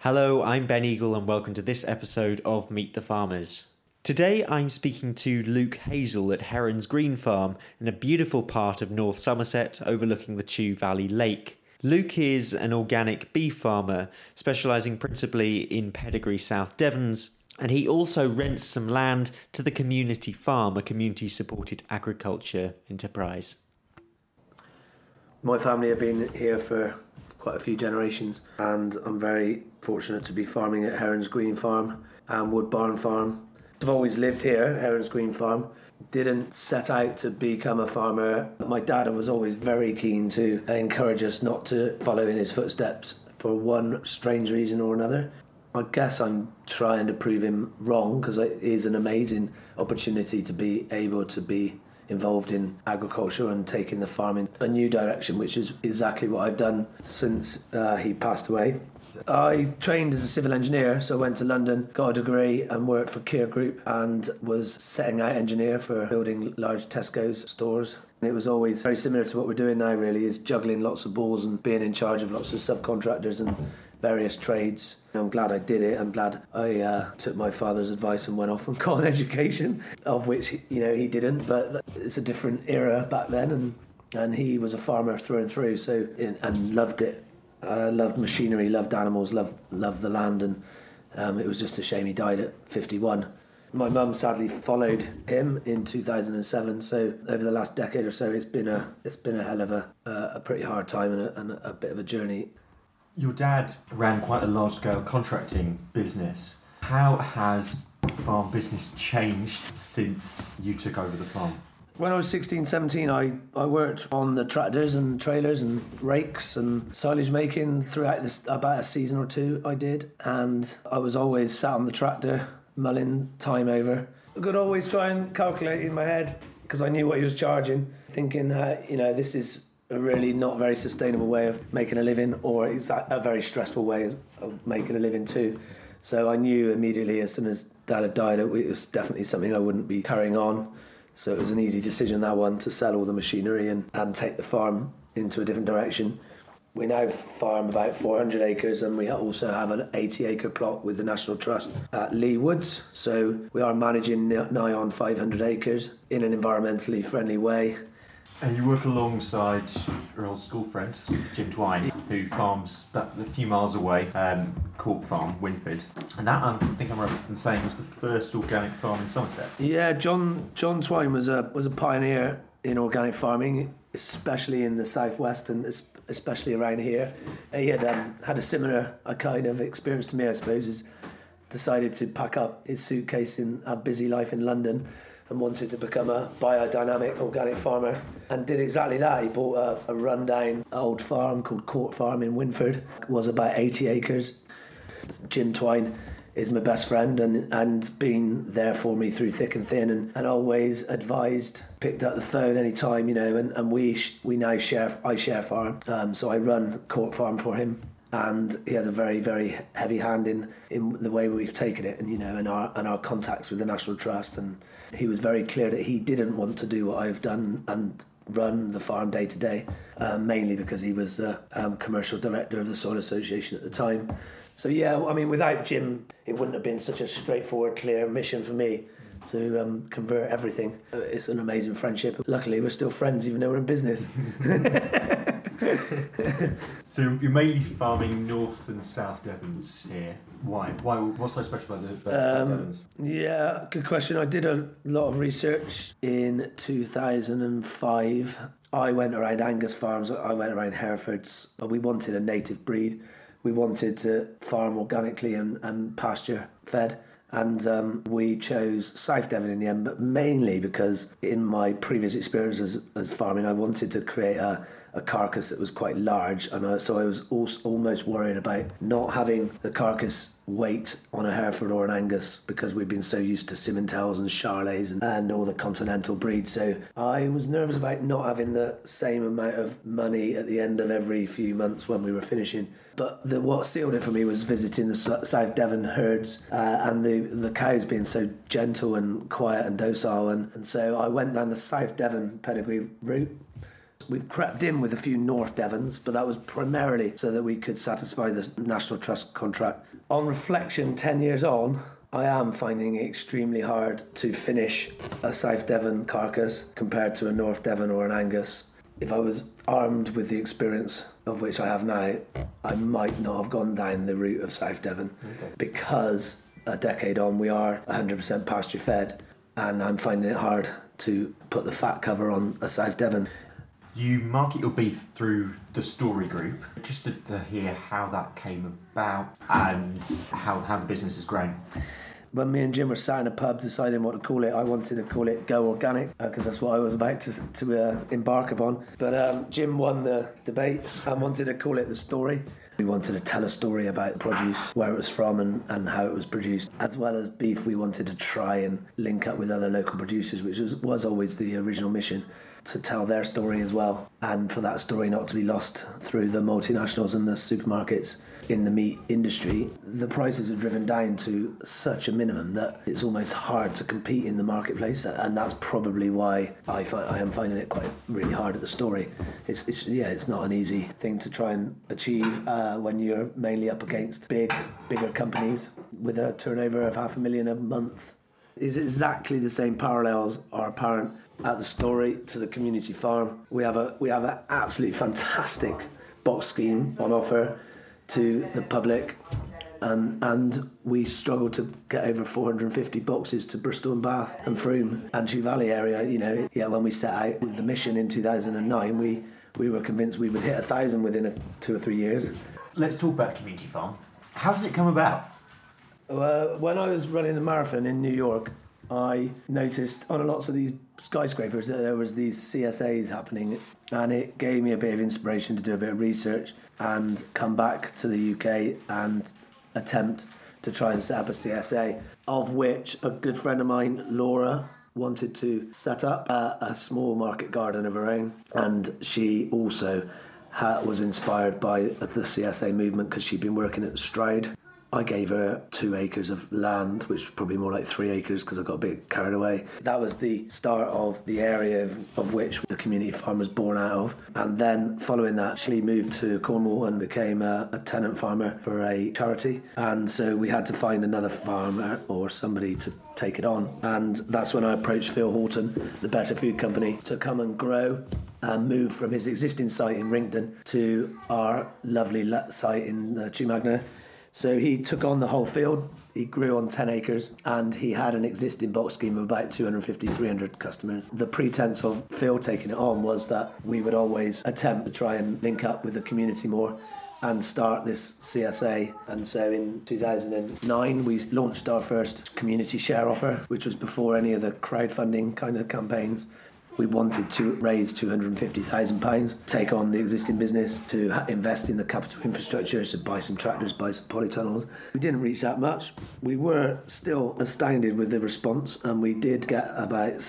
Hello, I'm Ben Eagle and welcome to this episode of Meet the Farmers. Today I'm speaking to Luke Hazel at Heron's Green Farm in a beautiful part of North Somerset overlooking the Chew Valley Lake. Luke is an organic beef farmer specialising principally in pedigree South Devons, and he also rents some land to the Community Farm, a community-supported agriculture enterprise. My family have been here for quite a few generations, and I'm very fortunate to be farming at Heron's Green Farm and Wood Barn Farm. I've always lived here, Heron's Green Farm. Didn't set out to become a farmer. My dad was always very keen to encourage us not to follow in his footsteps for one strange reason or another. I guess I'm trying to prove him wrong, because it is an amazing opportunity to be able to be involved in agriculture and taking the farm in a new direction, which is exactly what I've done since he passed away. I trained as a civil engineer, so I went to London, got a degree and worked for Kier Group and was setting out engineer for building large Tesco's stores. And it was always very similar to what we're doing now, really, is juggling lots of balls and being in charge of lots of subcontractors and various trades. I'm glad I did it. I'm glad I took my father's advice and went off and got an education, of which he didn't, but it's a different era back then, and he was a farmer through and through, and loved it. Loved machinery, loved animals, loved the land, and it was just a shame he died at 51. My mum sadly followed him in 2007, so over the last decade or so it's been a hell of a pretty hard time and a bit of a journey. Your dad ran quite a large-scale contracting business. How has the farm business changed since you took over the farm? When I was 16, 17, I worked on the tractors and trailers and rakes and silage making throughout about a season or two I did. And I was always sat on the tractor, mulling time over. I could always try and calculate in my head, because I knew what he was charging, thinking, this is a really not very sustainable way of making a living, or it's a very stressful way of making a living too. So I knew immediately as soon as Dad had died, it was definitely something I wouldn't be carrying on. So it was an easy decision, that one, to sell all the machinery and take the farm into a different direction. We now farm about 400 acres, and we also have an 80-acre plot with the National Trust at Lee Woods. So we are managing nigh on 500 acres in an environmentally friendly way. And you work alongside your old school friend, Jim Twine, who farms about a few miles away, Court Farm, Winford. And that, I think I'm right in saying, was the first organic farm in Somerset. Yeah, John Twine was a pioneer in organic farming, especially in the southwest and especially around here. He had had a similar kind of experience to me, I suppose. He's decided to pack up his suitcase in a busy life in London and wanted to become a biodynamic organic farmer, and did exactly that. He bought a rundown old farm called Court Farm in Winford. It was about 80 acres. Jim Twine is my best friend and been there for me through thick and thin, and always advised, picked up the phone anytime, and we now I share farm, so I run Court Farm for him. And he has a very, very heavy hand in the way we've taken it, and our contacts with the National Trust. And he was very clear that he didn't want to do what I've done and run the farm day to day, mainly because he was the commercial director of the Soil Association at the time. So yeah, I mean, without Jim, it wouldn't have been such a straightforward, clear mission for me to convert everything. It's an amazing friendship. Luckily, we're still friends, even though we're in business. So you're mainly farming North and South Devons here. Why? What's so special about the Devons? Yeah, good question. I did a lot of research in 2005. I went around Angus farms. I went around Herefords. We wanted a native breed. We wanted to farm organically and pasture fed. And we chose South Devon in the end, but mainly because in my previous experience as farming, I wanted to create a carcass that was quite large, and so I was almost worried about not having the carcass weight on a Hereford or an Angus, because we've been so used to Simmentals and Charleys and all the continental breeds. So I was nervous about not having the same amount of money at the end of every few months when we were finishing. But what sealed it for me was visiting the South Devon herds and the cows being so gentle and quiet and docile, and so I went down the South Devon pedigree route. We've crept in with a few North Devons, but that was primarily so that we could satisfy the National Trust contract. On reflection, 10 years on, I am finding it extremely hard to finish a South Devon carcass compared to a North Devon or an Angus. If I was armed with the experience of which I have now, I might not have gone down the route of South Devon, because a decade on we are 100% pasture fed, and I'm finding it hard to put the fat cover on a South Devon. You market your beef through the Story Group. Just to hear how that came about and how the business has grown. When me and Jim were sat in a pub deciding what to call it, I wanted to call it Go Organic, because that's what I was about to embark upon. But Jim won the debate and wanted to call it The Story. We wanted to tell a story about produce, where it was from and how it was produced. As well as beef, we wanted to try and link up with other local producers, which was always the original mission, to tell their story as well, and for that story not to be lost through the multinationals and the supermarkets. In the meat industry, the prices are driven down to such a minimum that it's almost hard to compete in the marketplace, and that's probably why I am finding it quite really hard at the Story. It's not an easy thing to try and achieve when you're mainly up against bigger companies with a turnover of $500,000 a month. Is exactly the same parallels are apparent at the Story to the community farm. We have an absolutely fantastic box scheme on offer to the public, and we struggle to get over 450 boxes to Bristol and Bath and Frome and Chew Valley area. When we set out with the mission in 2009, we were convinced we would hit 1,000 within 2 or 3 years. Let's talk about community farm. How does it come about? When I was running the marathon in New York, I noticed on lots of these skyscrapers that there was these CSAs happening, and it gave me a bit of inspiration to do a bit of research and come back to the UK and attempt to try and set up a CSA, of which a good friend of mine, Laura, wanted to set up a small market garden of her own, and she also was inspired by the CSA movement because she'd been working at Stride. I gave her 2 acres of land, which was probably more like 3 acres because I got a bit carried away. That was the start of the area of which the community farm was born out of. And then following that, she moved to Cornwall and became a tenant farmer for a charity. And so we had to find another farmer or somebody to take it on. And that's when I approached Phil Horton, the Better Food Company, to come and grow and move from his existing site in Rinkton to our lovely site in Chumagna. So he took on the whole field, he grew on 10 acres, and he had an existing box scheme of about 250, 300 customers. The pretense of Phil taking it on was that we would always attempt to try and link up with the community more and start this CSA. And so in 2009, we launched our first community share offer, which was before any of the crowdfunding kind of campaigns. We wanted to raise £250,000, take on the existing business, to invest in the capital infrastructure, so buy some tractors, buy some polytunnels. We didn't reach that much. We were still astounded with the response, and we did get about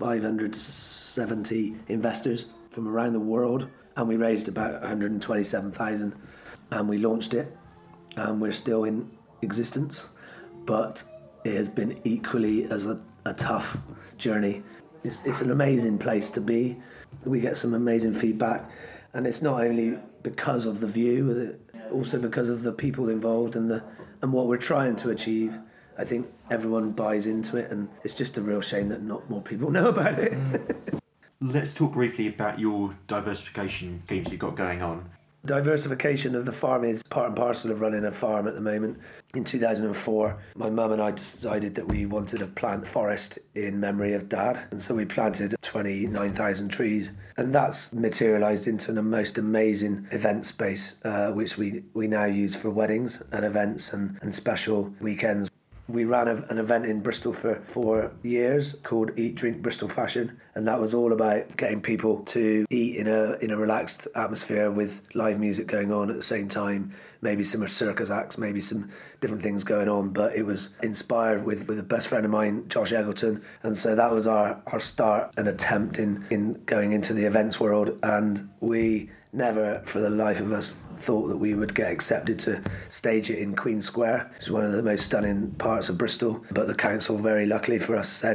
570 investors from around the world, and we raised about 127,000, and we launched it, and we're still in existence, but it has been equally as a tough journey. It's an amazing place to be. We get some amazing feedback, and it's not only because of the view, also because of the people involved and what we're trying to achieve. I think everyone buys into it, and it's just a real shame that not more people know about it. Let's talk briefly about your diversification schemes you've got going on. Diversification of the farm is part and parcel of running a farm at the moment. In 2004, my mum and I decided that we wanted to plant forest in memory of Dad, and so we planted 29,000 trees, and that's materialised into the most amazing event space, which we now use for weddings and events and special weekends. We ran an event in Bristol for 4 years called Eat, Drink, Bristol Fashion, and that was all about getting people to eat in a relaxed atmosphere with live music going on at the same time, maybe some circus acts, maybe some different things going on, but it was inspired with a best friend of mine, Josh Eggleton, and so that was our start and attempt in going into the events world, and we never for the life of us thought that we would get accepted to stage it in Queen Square, which is one of the most stunning parts of Bristol. But the council, very luckily for us, said,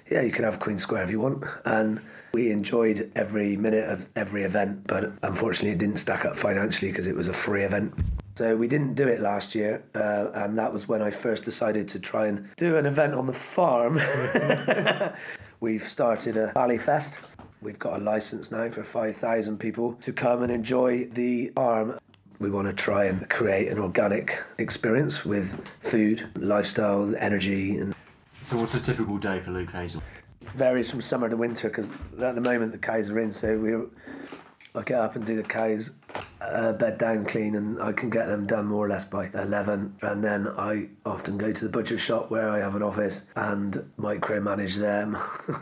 Yeah, you can have Queen Square if you want. And we enjoyed every minute of every event, but unfortunately it didn't stack up financially because it was a free event. So we didn't do it last year, and that was when I first decided to try and do an event on the farm. We've started a Valley Fest. We've got a licence now for 5,000 people to come and enjoy the farm. We want to try and create an organic experience with food, lifestyle, energy. And so what's a typical day for Luke Hazel? Varies from summer to winter because at the moment the cows are in, so I get up and do the cows bed down clean, and I can get them done more or less by 11, and then I often go to the butcher shop where I have an office and micromanage them.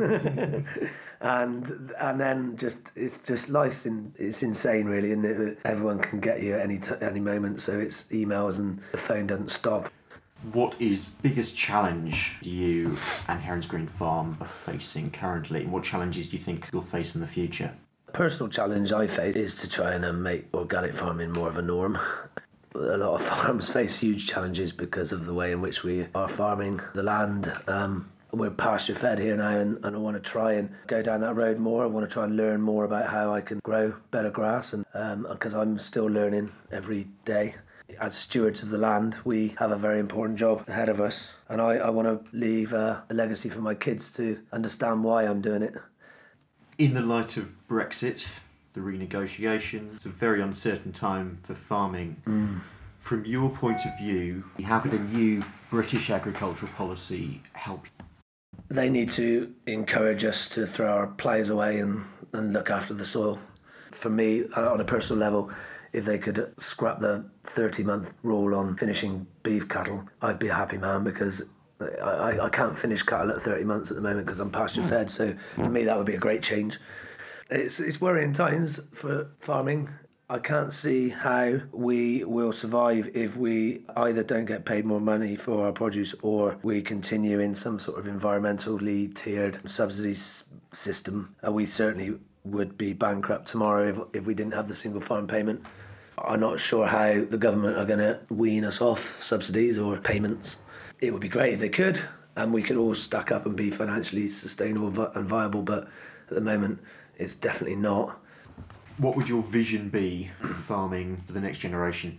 and then it's just it's insane really, and everyone can get you at any moment, so it's emails and the phone doesn't stop. What is the biggest challenge you and Herons Green Farm are facing currently, and what challenges do you think you'll face in the future? Personal challenge I face is to try and make organic farming more of a norm. A lot of farms face huge challenges because of the way in which we are farming the land. We're pasture fed here now, and I want to try and go down that road more. I want to try and learn more about how I can grow better grass, and because I'm still learning every day. As stewards of the land, we have a very important job ahead of us, and I want to leave a legacy for my kids to understand why I'm doing it. In the light of Brexit, the renegotiation, it's a very uncertain time for farming. From your point of view, how could a new British agricultural policy help? They need to encourage us to throw our ploughs away and look after the soil. For me, on a personal level, if they could scrap the 30-month rule on finishing beef cattle, I'd be a happy man, because I can't finish cattle at 30 months at the moment because I'm pasture fed. So for me, that would be a great change. It's worrying times for farming. I can't see how we will survive if we either don't get paid more money for our produce, or we continue in some sort of environmentally tiered subsidies system. We certainly would be bankrupt tomorrow if we didn't have the single farm payment. I'm not sure how the government are going to wean us off subsidies or payments. It would be great if they could, and we could all stack up and be financially sustainable and viable, but at the moment it's definitely not. What would your vision be for farming for the next generation?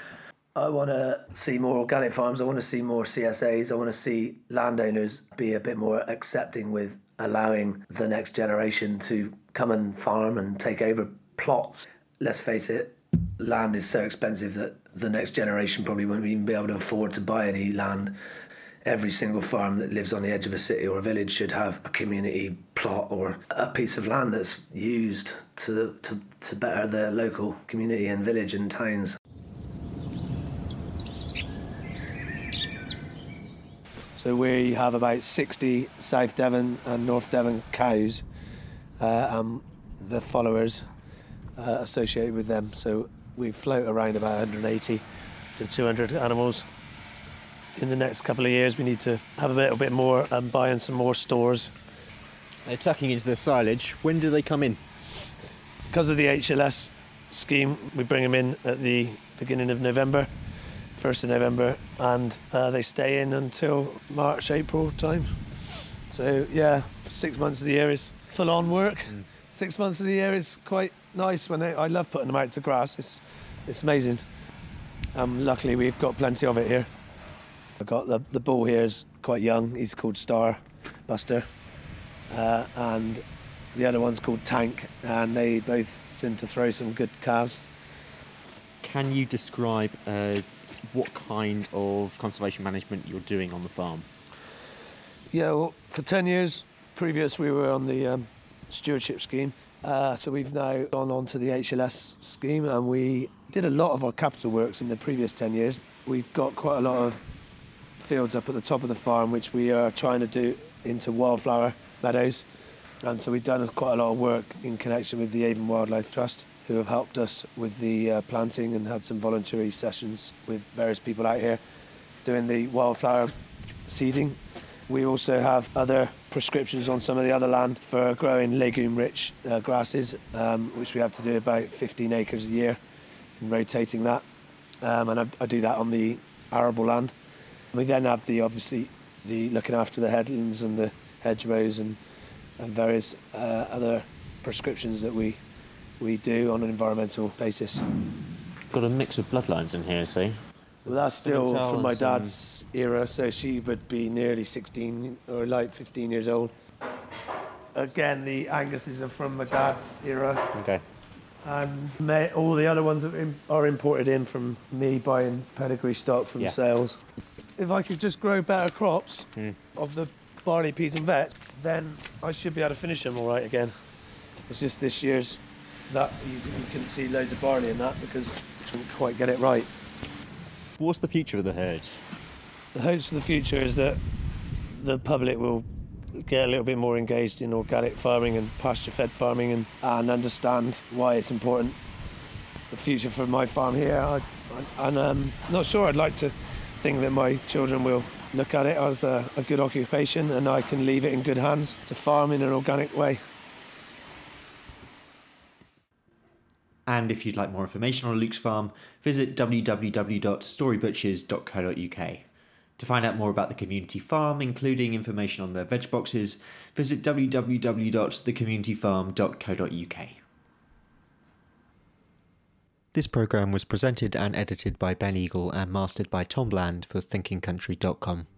I want to see more organic farms. I want to see more CSAs. I want to see landowners be a bit more accepting with allowing the next generation to come and farm and take over plots. Let's face it, land is so expensive that the next generation probably won't even be able to afford to buy any land. Every single farm that lives on the edge of a city or a village should have a community plot or a piece of land that's used to better the local community and village and towns. So we have about 60 South Devon and North Devon cows, and the followers associated with them. So we float around about 180 to 200 animals. In the next couple of years, we need to have a little bit more and buy in some more stores. They're tucking into their silage. When do they come in? Because of the HLS scheme, we bring them in at the beginning of November, 1st of November, and they stay in until March, April time. So, 6 months of the year is full-on work. 6 months of the year is quite nice. I love putting them out to grass. It's amazing. Luckily, we've got plenty of it here. I've got the bull here is quite young. He's called Star Buster, and the other one's called Tank, and they both seem to throw some good calves. Can you describe what kind of conservation management you're doing on the farm? Yeah, well, for 10 years previous we were on the stewardship scheme, so we've now gone on to the HLS scheme, and we did a lot of our capital works in the previous 10 years. We've got quite a lot of fields up at the top of the farm which we are trying to do into wildflower meadows, and so we've done quite a lot of work in connection with the Avon Wildlife Trust, who have helped us with the planting and had some voluntary sessions with various people out here doing the wildflower seeding. We also have other prescriptions on some of the other land for growing legume-rich grasses, which we have to do about 15 acres a year, and rotating that, and I do that on the arable land. We then have the looking after the headlands and the hedgerows and various other prescriptions that we do on an environmental basis. Got a mix of bloodlines in here, see? Well, that's still Simmonsell from and my some- dad's era, so she would be nearly 16 or like 15 years old. Again, the Angus's are from my dad's era, Okay. and all the other ones are imported in from me buying pedigree stock from Yeah. sales. If I could just grow better crops of the barley, peas and vet, then I should be able to finish them all right again. It's just this year's that you couldn't see loads of barley in that because I couldn't quite get it right. What's the future of the herd? The hopes for the future is that the public will get a little bit more engaged in organic farming and pasture-fed farming and understand why it's important. The future for my farm here, I'm not sure. I'd like to think that my children will look at it as a good occupation and I can leave it in good hands to farm in an organic way. And if you'd like more information on Luke's farm, visit www.storybutchers.co.uk. To find out more about the community farm, including information on their veg boxes, visit www.thecommunityfarm.co.uk. This programme was presented and edited by Ben Eagle and mastered by Tom Bland for thinkingcountry.com.